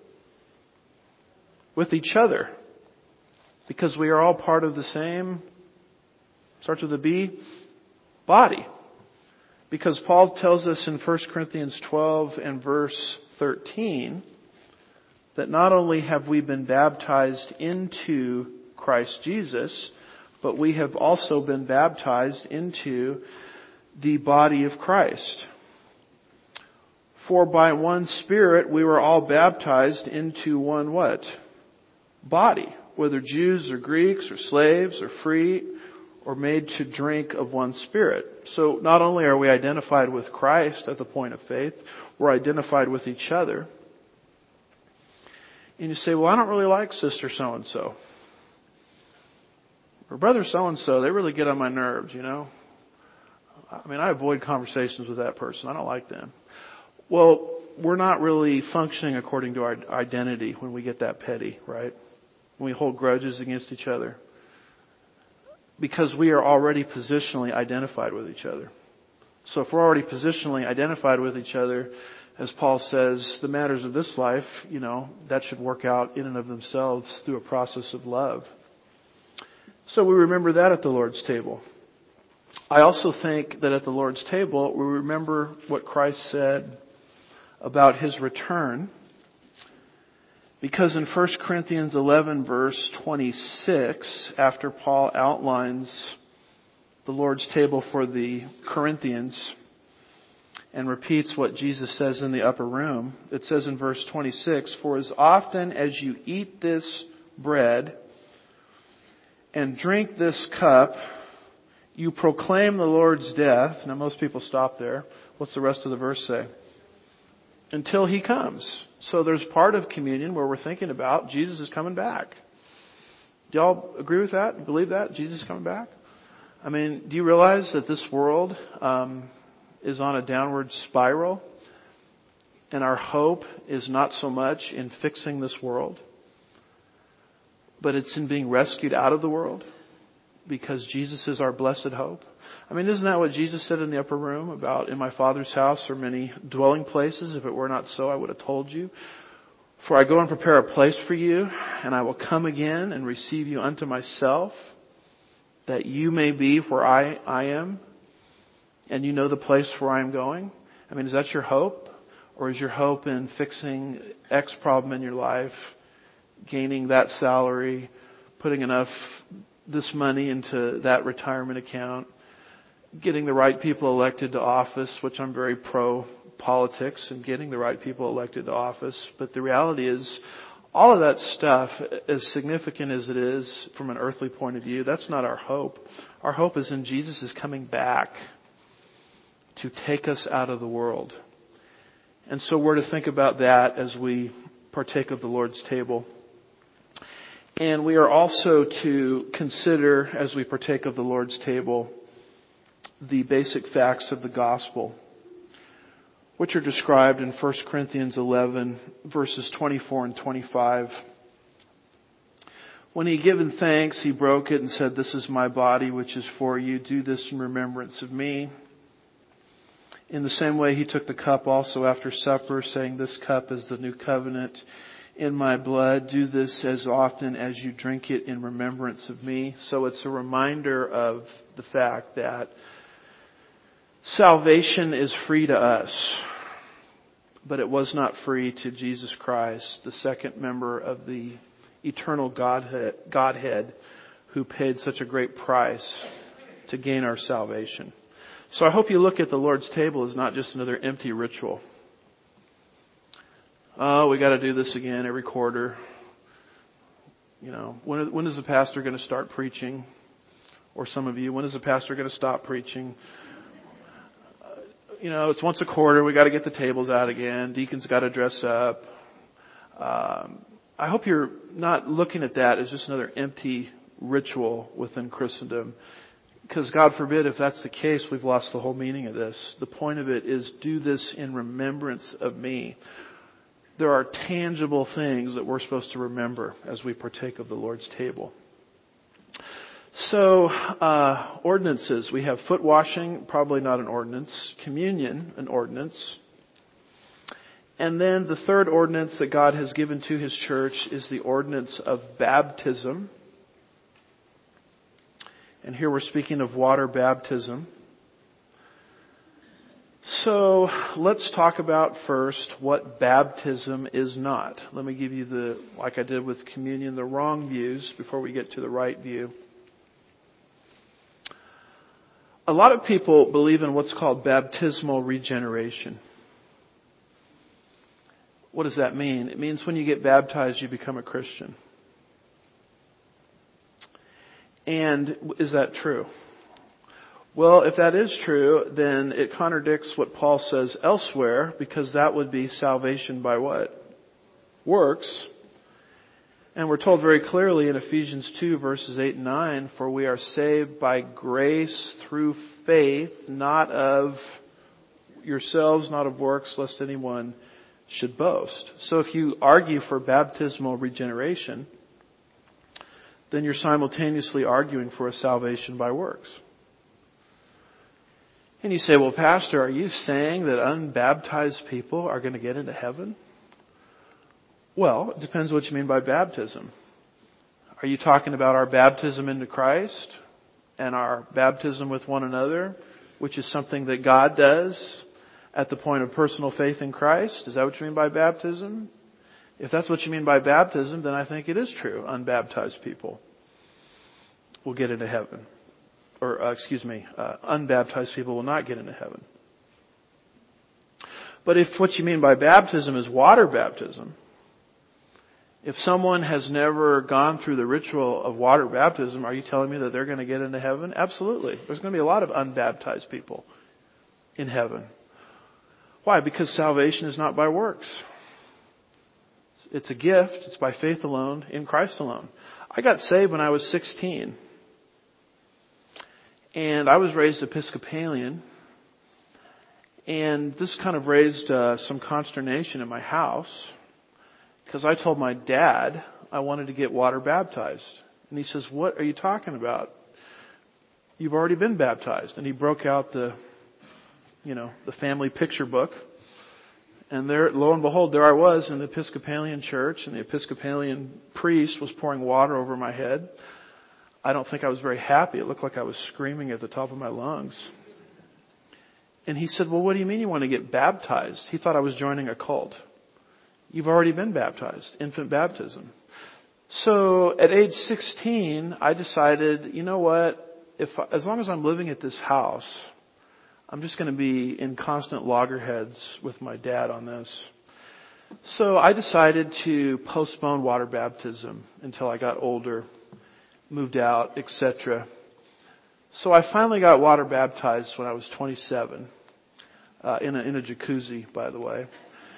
B: With each other. Because we are all part of the same, starts with a B, body. Because Paul tells us in First Corinthians twelve and verse thirteen that not only have we been baptized into Christ Jesus, but we have also been baptized into the body of Christ. For by one Spirit we were all baptized into one what? Body. Whether Jews or Greeks or slaves or free or made to drink of one Spirit. So not only are we identified with Christ at the point of faith, we're identified with each other. And you say, well, I don't really like sister so-and-so. Or brother so-and-so, they really get on my nerves, you know. I mean, I avoid conversations with that person. I don't like them. Well, we're not really functioning according to our identity when we get that petty, right? When we hold grudges against each other. Because we are already positionally identified with each other. So if we're already positionally identified with each other, as Paul says, the matters of this life, you know, that should work out in and of themselves through a process of love. So we remember that at the Lord's table. I also think that at the Lord's table, we remember what Christ said about His return. Because in First Corinthians eleven verse twenty-six, after Paul outlines the Lord's table for the Corinthians and repeats what Jesus says in the upper room, it says in verse twenty-six, for as often as you eat this bread and drink this cup, you proclaim the Lord's death. Now most people stop there. What's the rest of the verse say? Until He comes. So there's part of communion where we're thinking about Jesus is coming back. Do y'all agree with that? Believe that? Jesus is coming back? I mean, do you realize that this world um, is on a downward spiral? And our hope is not so much in fixing this world, but it's in being rescued out of the world because Jesus is our blessed hope. I mean, isn't that what Jesus said in the upper room about, in my Father's house are many dwelling places? If it were not so, I would have told you. For I go and prepare a place for you, and I will come again and receive you unto myself, that you may be where I, I am, and you know the place where I am going. I mean, is that your hope? Or is your hope in fixing X problem in your life, gaining that salary, putting enough this money into that retirement account, getting the right people elected to office, which I'm very pro politics and getting the right people elected to office. But the reality is, all of that stuff, as significant as it is from an earthly point of view, that's not our hope. Our hope is in Jesus is coming back to take us out of the world. And so we're to think about that as we partake of the Lord's table. And we are also to consider, as we partake of the Lord's table, the basic facts of the gospel, which are described in First Corinthians eleven, verses twenty-four and twenty-five, When he had given thanks, he broke it and said, "This is my body, which is for you. Do this in remembrance of me." In the same way, he took the cup also after supper, saying, "This cup is the new covenant in my blood. Do this as often as you drink it in remembrance of me." So it's a reminder of the fact that salvation is free to us, but it was not free to Jesus Christ, the second member of the eternal Godhead, Godhead, who paid such a great price to gain our salvation. So I hope you look at the Lord's table as not just another empty ritual. Oh, we got to do this again every quarter. You know, when, when is the pastor going to start preaching? Or some of you, when is the pastor going to stop preaching? Uh, you know, it's once a quarter. We got to get the tables out again. Deacons got to dress up. Um, I hope you're not looking at that as just another empty ritual within Christendom. Because God forbid, if that's the case, we've lost the whole meaning of this. The point of it is, do this in remembrance of me. There are tangible things that we're supposed to remember as we partake of the Lord's table. So, uh, ordinances. We have foot washing, probably not an ordinance. Communion, an ordinance. And then the third ordinance that God has given to His church is the ordinance of baptism. And here we're speaking of water baptism. So let's talk about first what baptism is not. Let me give you the, like I did with communion, the wrong views before we get to the right view. A lot of people believe in what's called baptismal regeneration. What does that mean? It means when you get baptized, you become a Christian. And is that true? Well, if that is true, then it contradicts what Paul says elsewhere, because that would be salvation by what? Works. And we're told very clearly in Ephesians two, verses eight and nine, "For we are saved by grace through faith, not of yourselves, not of works, lest anyone should boast." So if you argue for baptismal regeneration, then you're simultaneously arguing for a salvation by works. And you say, "Well, Pastor, are you saying that unbaptized people are going to get into heaven?" Well, it depends what you mean by baptism. Are you talking about our baptism into Christ and our baptism with one another, which is something that God does at the point of personal faith in Christ? Is that what you mean by baptism? If that's what you mean by baptism, then I think it is true. Unbaptized people will get into heaven. Or, uh, excuse me, uh, unbaptized people will not get into heaven. But if what you mean by baptism is water baptism, if someone has never gone through the ritual of water baptism, are you telling me that they're going to get into heaven? Absolutely. There's going to be a lot of unbaptized people in heaven. Why? Because salvation is not by works. It's a gift. It's by faith alone, in Christ alone. I got saved when I was sixteen. And I was raised Episcopalian. And this kind of raised uh, some consternation in my house, because I told my dad I wanted to get water baptized. And he says, "What are you talking about? You've already been baptized." And he broke out the, you know, the family picture book. And there, lo and behold, there I was in the Episcopalian church, and the Episcopalian priest was pouring water over my head. I don't think I was very happy. It looked like I was screaming at the top of my lungs. And he said, "Well, what do you mean you want to get baptized?" He thought I was joining a cult. "You've already been baptized, infant baptism." So at age sixteen, I decided, you know what? If as long as I'm living at this house, I'm just going to be in constant loggerheads with my dad on this. So I decided to postpone water baptism until I got older, moved out, et cetera. So I finally got water baptized when I was twenty-seven, uh, in a, in a jacuzzi, by the way.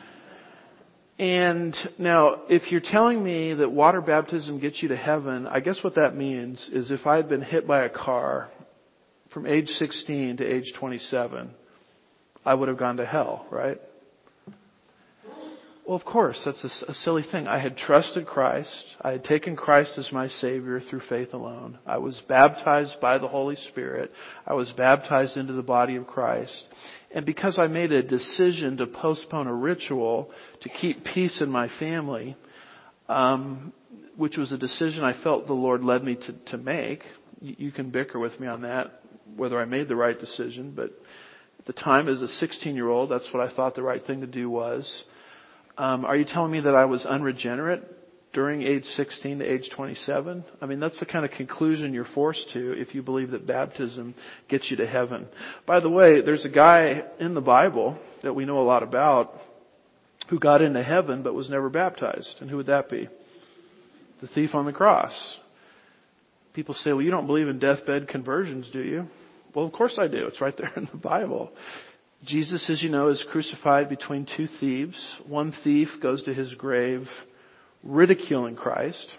B: And now, if you're telling me that water baptism gets you to heaven, I guess what that means is if I had been hit by a car from age sixteen to age twenty-seven, I would have gone to hell, right? Well, of course, that's a, a silly thing. I had trusted Christ. I had taken Christ as my Savior through faith alone. I was baptized by the Holy Spirit. I was baptized into the body of Christ. And because I made a decision to postpone a ritual to keep peace in my family, um, which was a decision I felt the Lord led me to, to make. You, you can bicker with me on that, whether I made the right decision. But at the time, as a sixteen-year-old, that's what I thought the right thing to do was. Um, are you telling me that I was unregenerate during age sixteen to age twenty-seven? I mean, that's the kind of conclusion you're forced to if you believe that baptism gets you to heaven. By the way, there's a guy in the Bible that we know a lot about who got into heaven but was never baptized. And who would that be? The thief on the cross. People say, well, you don't believe in deathbed conversions, do you? Well, of course I do. It's right there in the Bible. Jesus, as you know, is crucified between two thieves. One thief goes to his grave ridiculing Christ.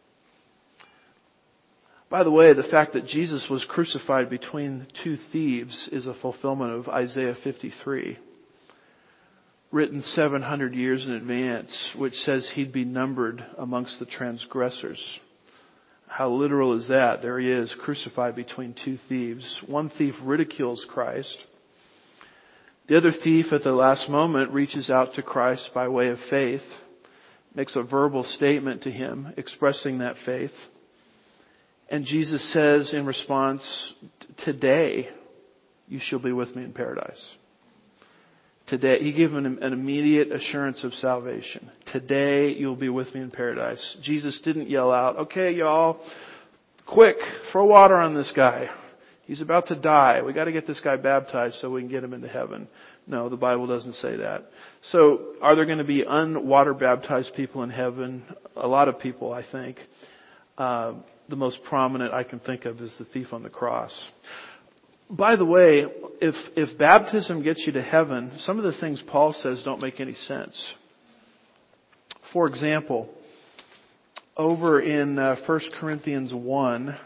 B: By the way, the fact that Jesus was crucified between two thieves is a fulfillment of Isaiah fifty-three, written seven hundred years in advance, which says he'd be numbered amongst the transgressors. How literal is that? There he is, crucified between two thieves. One thief ridicules Christ. The other thief at the last moment reaches out to Christ by way of faith, makes a verbal statement to him expressing that faith. And Jesus says in response, today you shall be with me in paradise. Today, he gave him an, an immediate assurance of salvation. Today you'll be with me in paradise. Jesus didn't yell out, okay y'all, quick, throw water on this guy. He's about to die. We got to get this guy baptized so we can get him into heaven. No, the Bible doesn't say that. So, are there going to be unwater baptized people in heaven? A lot of people, I think. Uh, the most prominent I can think of is the thief on the cross. By the way, if if baptism gets you to heaven, some of the things Paul says don't make any sense. For example, over in uh, First Corinthians one,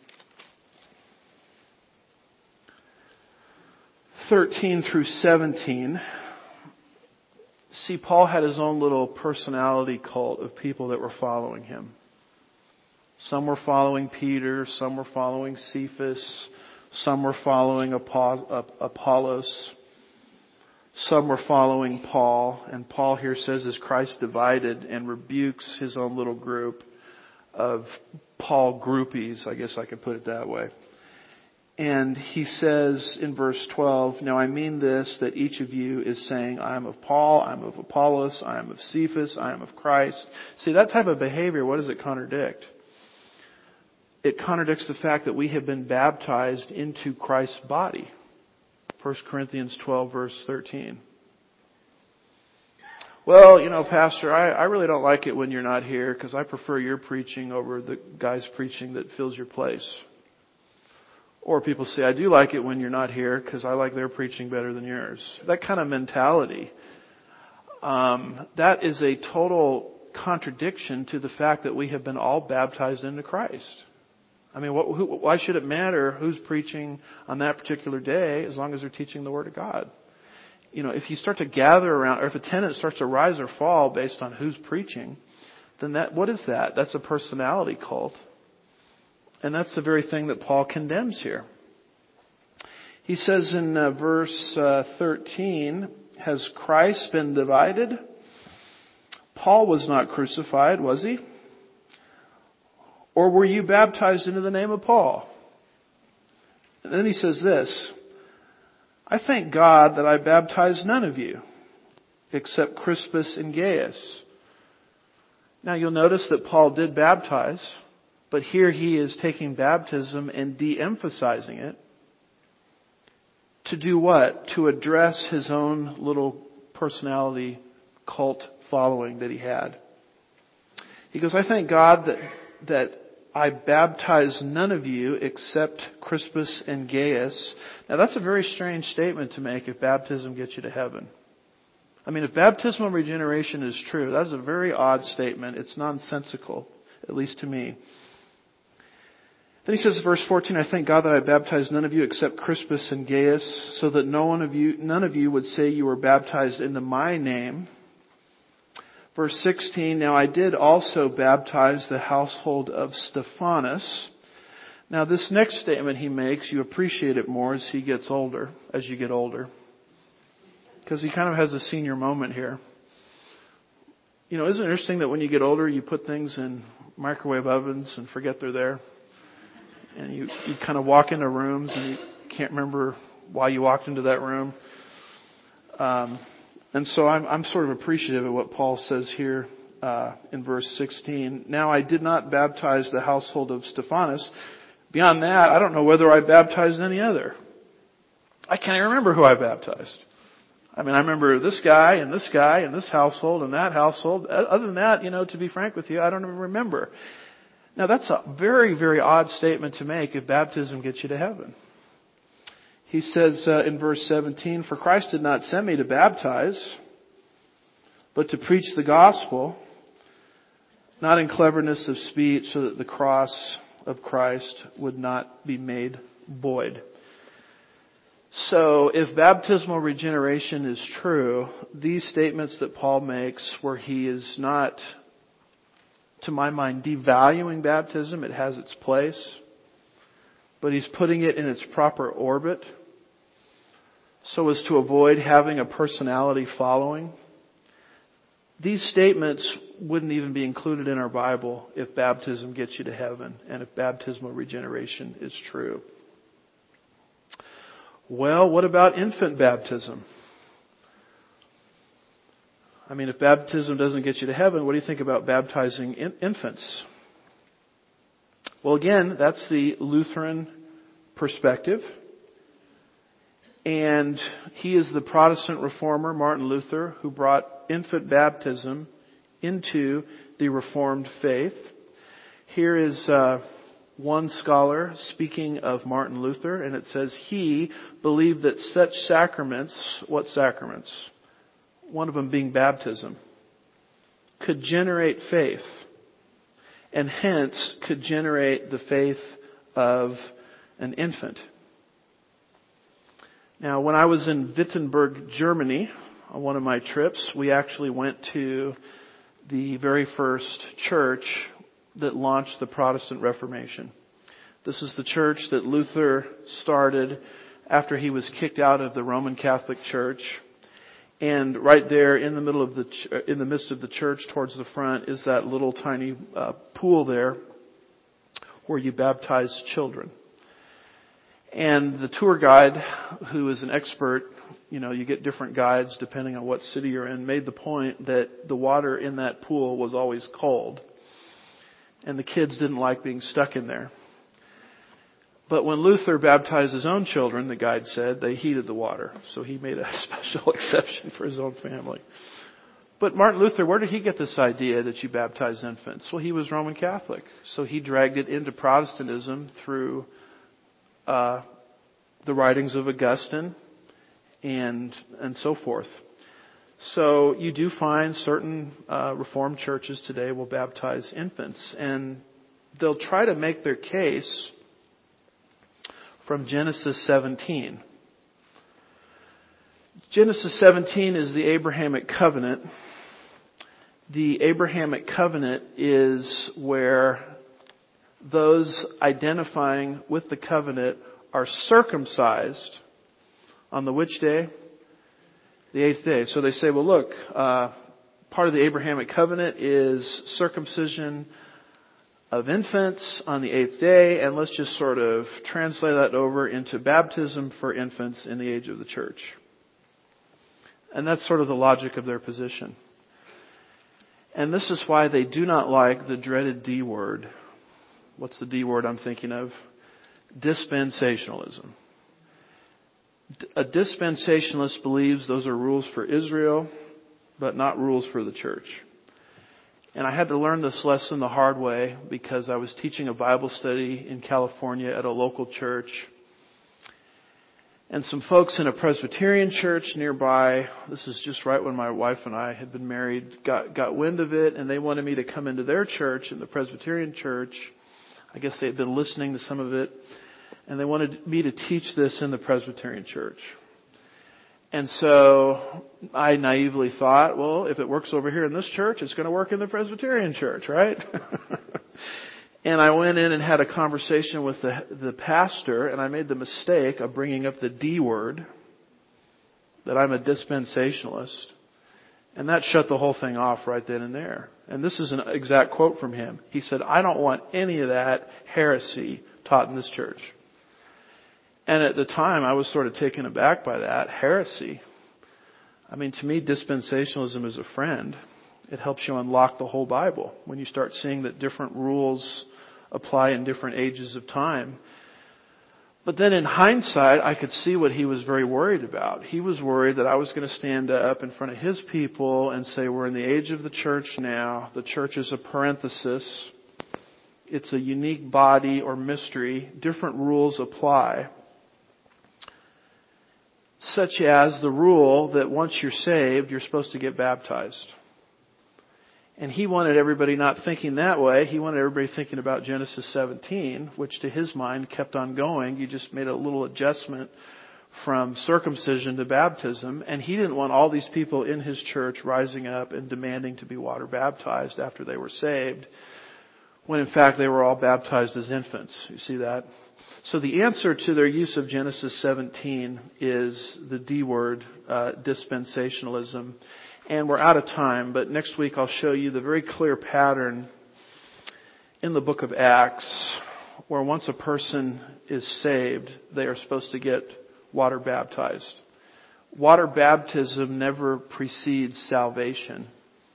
B: thirteen through seventeen, see, Paul had his own little personality cult of people that were following him. Some were following Peter, some were following Cephas, some were following Apollos, some were following Paul. And Paul here says, as Christ divided and rebukes his own little group of Paul groupies, I guess I could put it that way. And he says in verse twelve, now I mean this, that each of you is saying, I am of Paul, I am of Apollos, I am of Cephas, I am of Christ. See, that type of behavior, what does it contradict? It contradicts the fact that we have been baptized into Christ's body. First Corinthians twelve verse thirteen. Well, you know, Pastor, I, I really don't like it when you're not here because I prefer your preaching over the guy's preaching that fills your place. Or people say, I do like it when you're not here because I like their preaching better than yours. That kind of mentality, um, that is a total contradiction to the fact that we have been all baptized into Christ. I mean, what, who, why should it matter who's preaching on that particular day as long as they're teaching the Word of God? You know, if you start to gather around, or if attendance starts to rise or fall based on who's preaching, then that, what is that? That's a personality cult. And that's the very thing that Paul condemns here. He says in uh, verse uh, thirteen, has Christ been divided? Paul was not crucified, was he? Or were you baptized into the name of Paul? And then he says this, I thank God that I baptized none of you except Crispus and Gaius. Now you'll notice that Paul did baptize, but here he is taking baptism and de-emphasizing it. To do what? To address his own little personality cult following that he had. He goes, I thank God that, that I baptized none of you except Crispus and Gaius. Now that's a very strange statement to make if baptism gets you to heaven. I mean, if baptismal regeneration is true, that's a very odd statement. It's nonsensical, at least to me. Then he says, verse fourteen, I thank God that I baptized none of you except Crispus and Gaius, so that no one of you, none of you would say you were baptized into my name. Verse sixteen, now I did also baptize the household of Stephanas. Now this next statement he makes, you appreciate it more as he gets older, as you get older. Because he kind of has a senior moment here. You know, isn't it interesting that when you get older, you put things in microwave ovens and forget they're there? And you, you kind of walk into rooms and you can't remember why you walked into that room. Um, and so I'm, I'm sort of appreciative of what Paul says here uh, in verse sixteen. Now I did not baptize the household of Stephanas. Beyond that, I don't know whether I baptized any other. I can't even remember who I baptized. I mean, I remember this guy and this guy and this household and that household. Other than that, you know, to be frank with you, I don't even remember. Now that's a very, very odd statement to make if baptism gets you to heaven. He says uh, in verse seventeen, for Christ did not send me to baptize, but to preach the gospel, not in cleverness of speech, so that the cross of Christ would not be made void. So if baptismal regeneration is true, these statements that Paul makes where he is not, to my mind, devaluing baptism, it has its place, but he's putting it in its proper orbit so as to avoid having a personality following. These statements wouldn't even be included in our Bible if baptism gets you to heaven and if baptismal regeneration is true. Well, what about infant baptism? I mean, if baptism doesn't get you to heaven, what do you think about baptizing in- infants? Well, again, that's the Lutheran perspective. And he is the Protestant reformer, Martin Luther, who brought infant baptism into the Reformed faith. Here is uh, one scholar speaking of Martin Luther, and it says he believed that such sacraments, what sacraments? One of them being baptism, could generate faith, and hence could generate the faith of an infant. Now, when I was in Wittenberg, Germany, on one of my trips, we actually went to the very first church that launched the Protestant Reformation. This is the church that Luther started after he was kicked out of the Roman Catholic Church. And right there in the middle of the, ch- in the midst of the church towards the front is that little tiny uh, pool there where you baptize children. And the tour guide, who is an expert, you know, you get different guides depending on what city you're in, made the point that the water in that pool was always cold. And the kids didn't like being stuck in there. But when Luther baptized his own children, the guide said, they heated the water. So he made a special exception for his own family. But Martin Luther, where did he get this idea that you baptize infants? Well, he was Roman Catholic. So he dragged it into Protestantism through uh, the writings of Augustine and and so forth. So you do find certain uh, Reformed churches today will baptize infants. And they'll try to make their case from Genesis seventeen. Genesis seventeen is the Abrahamic covenant. The Abrahamic covenant is where those identifying with the covenant are circumcised on the which day? The eighth day. So they say, well, look, uh, part of the Abrahamic covenant is circumcision of infants on the eighth day, and let's just sort of translate that over into baptism for infants in the age of the church. And that's sort of the logic of their position. And this is why they do not like the dreaded D word. What's the D word I'm thinking of? Dispensationalism. A dispensationalist believes those are rules for Israel, but not rules for the church. And I had to learn this lesson the hard way because I was teaching a Bible study in California at a local church. And some folks in a Presbyterian church nearby, this is just right when my wife and I had been married, got, got wind of it, and they wanted me to come into their church, in the Presbyterian church. I guess they had been listening to some of it. And they wanted me to teach this in the Presbyterian church. And so I naively thought, well, if it works over here in this church, it's going to work in the Presbyterian church, right? And I went in and had a conversation with the, the pastor, and I made the mistake of bringing up the D word, that I'm a dispensationalist. And that shut the whole thing off right then and there. And this is an exact quote from him. He said, I don't want any of that heresy taught in this church. And at the time, I was sort of taken aback by that. Heresy. I mean, to me, dispensationalism is a friend. It helps you unlock the whole Bible when you start seeing that different rules apply in different ages of time. But then in hindsight, I could see what he was very worried about. He was worried that I was going to stand up in front of his people and say, we're in the age of the church now. The church is a parenthesis. It's a unique body or mystery. Different rules apply. Such as the rule that once you're saved, you're supposed to get baptized. And he wanted everybody not thinking that way. He wanted everybody thinking about Genesis seventeen, which to his mind kept on going. You just made a little adjustment from circumcision to baptism. And he didn't want all these people in his church rising up and demanding to be water baptized after they were saved, when in fact they were all baptized as infants. You see that? So the answer to their use of Genesis seventeen is the D word, uh, dispensationalism. And we're out of time, but next week I'll show you the very clear pattern in the book of Acts where once a person is saved, they are supposed to get water baptized. Water baptism never precedes salvation.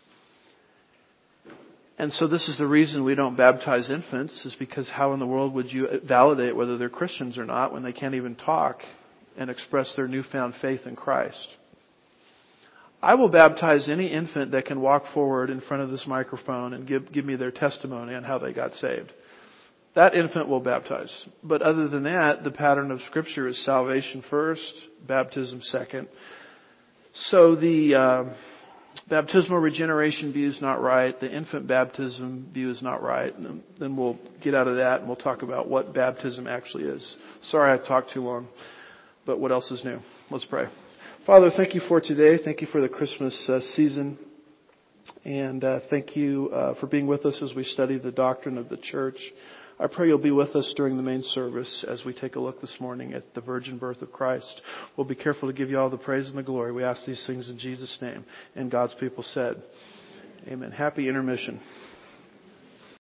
B: And so this is the reason we don't baptize infants, is because how in the world would you validate whether they're Christians or not when they can't even talk and express their newfound faith in Christ? I will baptize any infant that can walk forward in front of this microphone and give, give me their testimony on how they got saved. That infant will baptize. But other than that, the pattern of Scripture is salvation first, baptism second. So the uh, baptismal regeneration view is not right. The infant baptism view is not right. And then we'll get out of that and we'll talk about what baptism actually is. Sorry I talked too long, but what else is new? Let's pray. Father, thank you for today. Thank you for the Christmas uh, season. And uh, thank you uh, for being with us as we study the doctrine of the church. I pray you'll be with us during the main service as we take a look this morning at the virgin birth of Christ. We'll be careful to give you all the praise and the glory. We ask these things in Jesus' name. And God's people said, amen. Happy intermission.